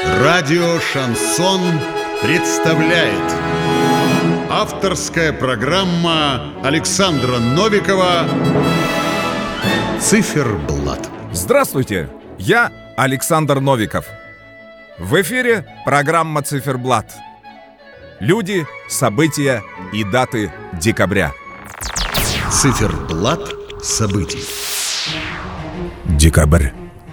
Радио «Шансон» представляет авторская программа Александра Новикова «Циферблат». Здравствуйте, я Александр Новиков. В эфире программа «Циферблат». Люди, события и даты декабря. Циферблат событий. Декабрь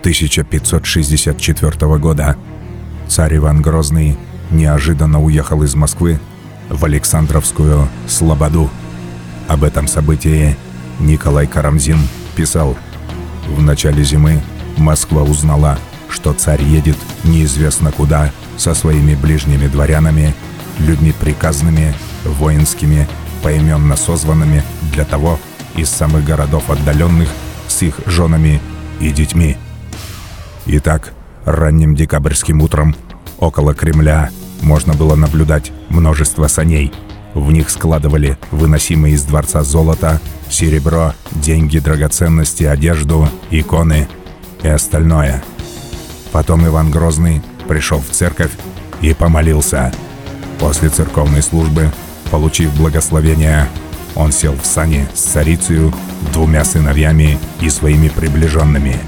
1564 года. Царь Иван Грозный неожиданно уехал из Москвы в Александровскую Слободу. Об этом событии Николай Карамзин писал: «В начале зимы Москва узнала, что царь едет неизвестно куда со своими ближними дворянами, людьми приказными, воинскими, поименно созванными для того из самых городов отдаленных с их женами и детьми». Итак, ранним декабрьским утром около Кремля можно было наблюдать множество саней. В них складывали выносимые из дворца золото, серебро, деньги, драгоценности, одежду, иконы и остальное. Потом Иван Грозный пришел в церковь и помолился. После церковной службы, получив благословение, он сел в сани с царицею, двумя сыновьями и своими приближенными.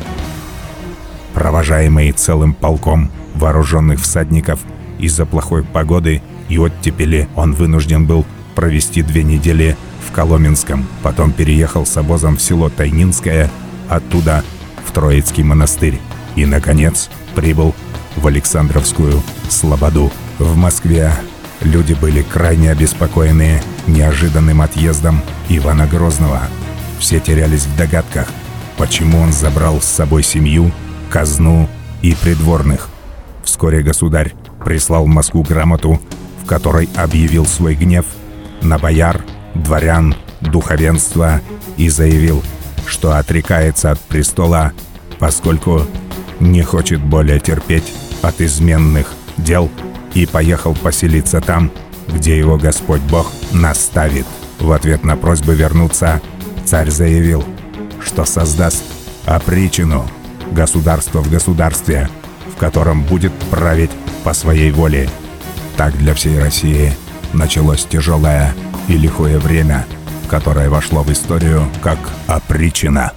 Провожаемый целым полком вооруженных всадников, из-за плохой погоды и оттепели он вынужден был провести 2 недели в Коломенском, потом переехал с обозом в село Тайнинское, оттуда в Троицкий монастырь и, наконец, прибыл в Александровскую Слободу. В Москве люди были крайне обеспокоены неожиданным отъездом Ивана Грозного. Все терялись в догадках, почему он забрал с собой семью, казну и придворных. Вскоре государь прислал в Москву грамоту, в которой объявил свой гнев на бояр, дворян, духовенство и заявил, что отрекается от престола, поскольку не хочет более терпеть от изменных дел, и поехал поселиться там, где его Господь Бог наставит. В ответ на просьбы вернуться царь заявил, что создаст опричнину, государство в государстве, в котором будет править по своей воле. Так для всей России началось тяжелое и лихое время, которое вошло в историю как опричнина.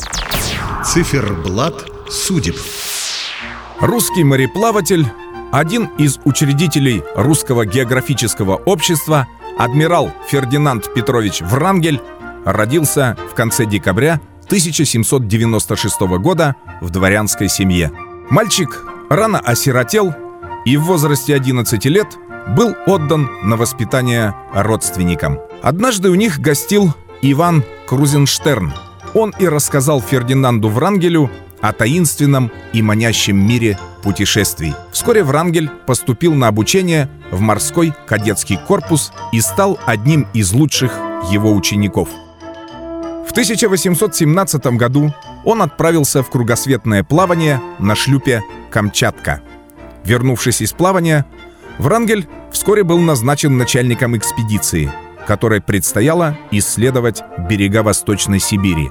Циферблат судеб. Русский мореплаватель, один из учредителей Русского географического общества, адмирал Фердинанд Петрович Врангель, родился в конце декабря 1796 года в дворянской семье. Мальчик рано осиротел и в возрасте 11 лет был отдан на воспитание родственникам. Однажды у них гостил Иван Крузенштерн. Он и рассказал Фердинанду Врангелю о таинственном и манящем мире путешествий. Вскоре Врангель поступил на обучение в морской кадетский корпус и стал одним из лучших его учеников. В 1817 году он отправился в кругосветное плавание на шлюпе «Камчатка». Вернувшись из плавания, Врангель вскоре был назначен начальником экспедиции, которой предстояло исследовать берега Восточной Сибири.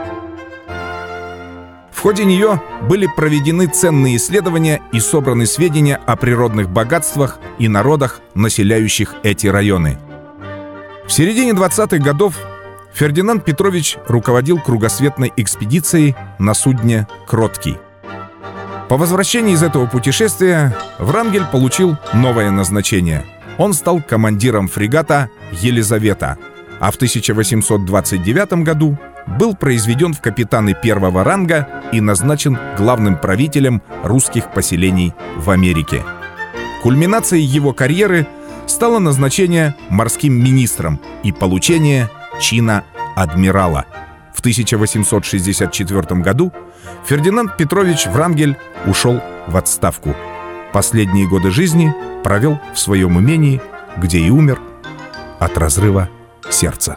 В ходе нее были проведены ценные исследования и собраны сведения о природных богатствах и народах, населяющих эти районы. В середине 20-х годов Фердинанд Петрович руководил кругосветной экспедицией на судне «Кроткий». По возвращении из этого путешествия Врангель получил новое назначение. Он стал командиром фрегата «Елизавета», а в 1829 году был произведен в капитаны первого ранга и назначен главным правителем русских поселений в Америке. Кульминацией его карьеры стало назначение морским министром и получение чина адмирала. В 1864 году Фердинанд Петрович Врангель ушел в отставку. Последние годы жизни провел в своем имении, где и умер от разрыва сердца.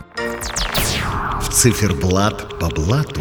Циферблат по блату.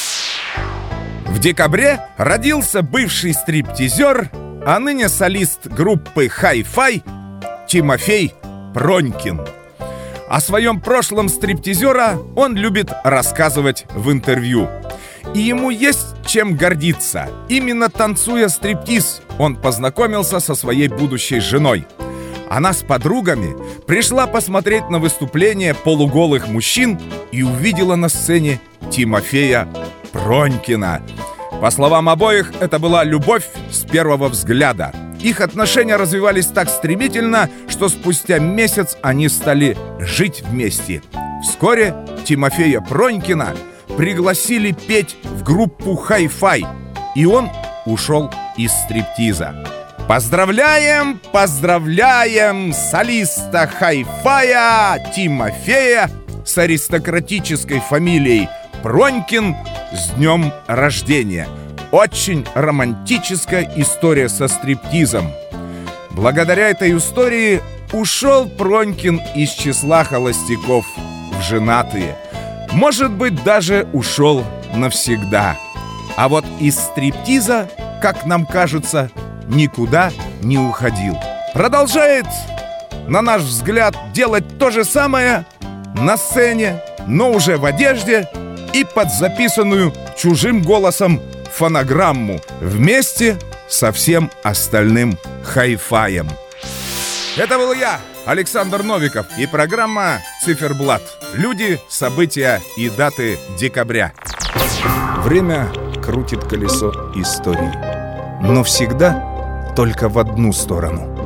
В декабре родился бывший стриптизер, а ныне солист группы «Хай-Фай» Тимофей Пронькин. О своем прошлом стриптизера он любит рассказывать в интервью. И ему есть чем гордиться. Именно танцуя стриптиз, он познакомился со своей будущей женой. Она с подругами пришла посмотреть на выступление полуголых мужчин и увидела на сцене Тимофея Пронькина. По словам обоих, это была любовь с первого взгляда. Их отношения развивались так стремительно, что спустя месяц они стали жить вместе. Вскоре Тимофея Пронькина пригласили петь в группу «Хай-Фай», и он ушел из стриптиза. Поздравляем, поздравляем солиста «Хай-Фая» Тимофея с аристократической фамилией Пронькин с днем рождения. Очень романтическая история со стриптизом. Благодаря этой истории ушел Пронькин из числа холостяков в женатые. Может быть, даже ушел навсегда. А вот из стриптиза, как нам кажется, никуда не уходил. Продолжает, на наш взгляд, делать то же самое на сцене, но уже в одежде и под записанную чужим голосом фонограмму вместе со всем остальным хай-фаем. Это был я, Александр Новиков, и программа «Циферблат». Люди, события и даты декабря. Время крутит колесо истории, но всегда только в одну сторону.